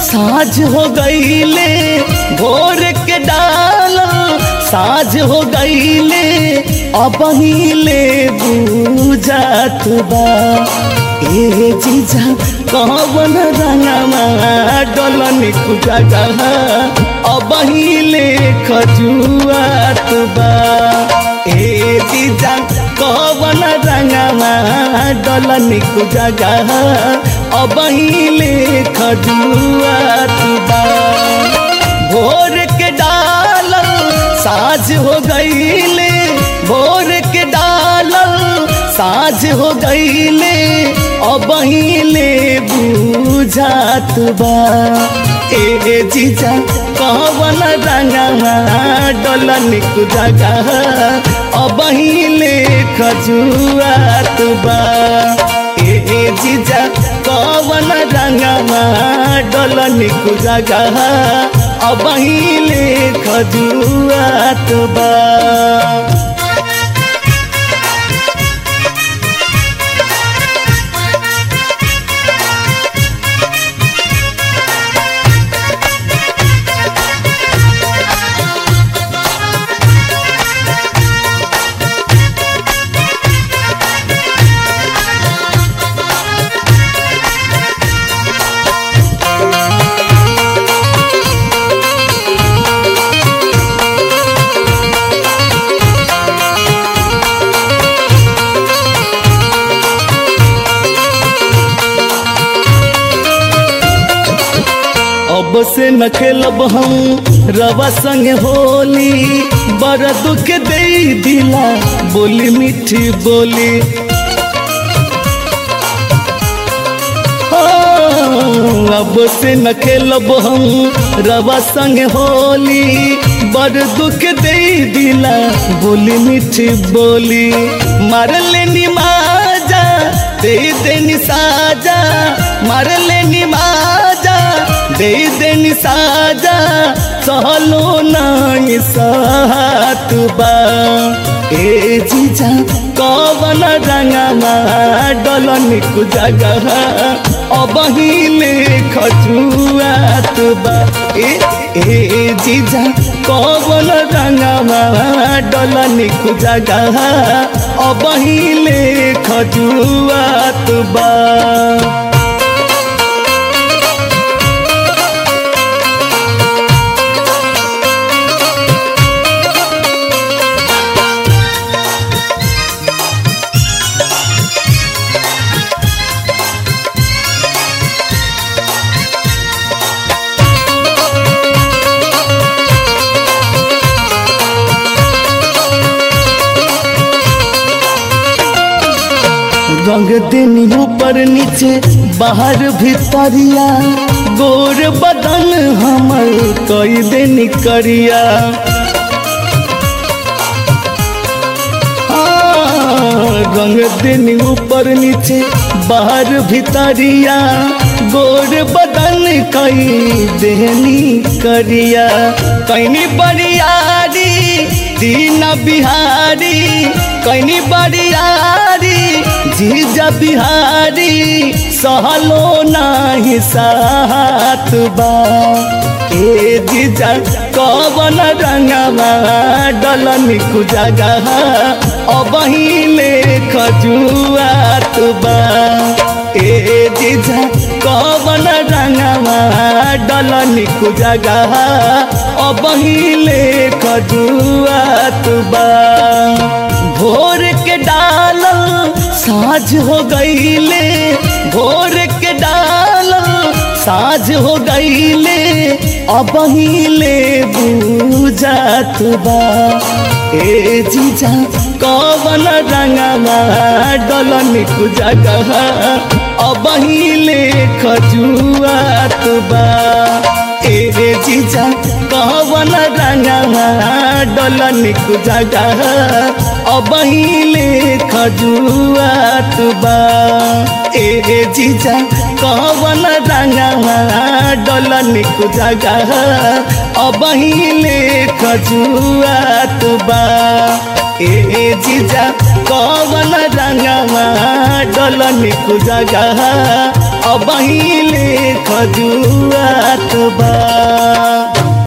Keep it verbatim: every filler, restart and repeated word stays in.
साझ हो गईले भोर के डाल साझ हो गईले अब हिले बुझात बा ए जीजा कवन रंगवा डलन कुजागा अब हिले खजुआत बा ए जीजा कवन रंगवा डलन कुजागा अब हिले खजुआत बा भोर के डाल साझ हो गईले भोर के डाल साझ हो गईले अब हिले बुझात बा ए जीजा कवन रंगवा डलन कुजागा अब हिले खजुआत बा ए जीजा कवन रंगवा डलन कुजागा अब हिले खजुआत बा अब से न खेलब हम रवा संग होली बड़ दुख दे दिला बोली मीठी बोली अब से न खेलब हम रवा संग होली बड़ दुख दे दिला बोली मीठी बोली मार लेनी माजा दे देनी साजा मार लेनी माजा दे देनी साजा सहलो नहीं सात बा ए जीजा कवन रंगवा डलन कुजागा अब हिले खजुआत बा ए ए जीजा कवन रंगवा डलन कुजागा अब हिले खजुआत बा रंग देनी ऊपर नीचे बाहर भीतरिया गोर बदन हमर कई देनी करिया रंग देनी ऊपर नीचे बाहर भीतरिया गोर बदन कई देनी करिया कईनी बरियारी दीन बिहारी कईनी बरियारी जीजा बिहारी सहलो नाही साथ बा ए जीजा कवन रंगवा डलन कुजागा अब हिले खजुआत बा ए जीजा कवन रंगवा डलन कुजागा अब हिले खजुआत बा भोर के डाल साझ हो गईले भोर के डाल साझ हो गईले अब हिले बुझात बा ए जीजा कवन रंगवा डलन कुजागा अब हिले खजुआत बा ए जीजा कवन रंगवा डलन कुजागा अब हिले खजुआत बा ए जीजा कवन रंगवा डलन कुजागा अब हिले खजुआत बा ए जीजा कवन रंगवा डलन कुजागा अब ले खजुआत बा।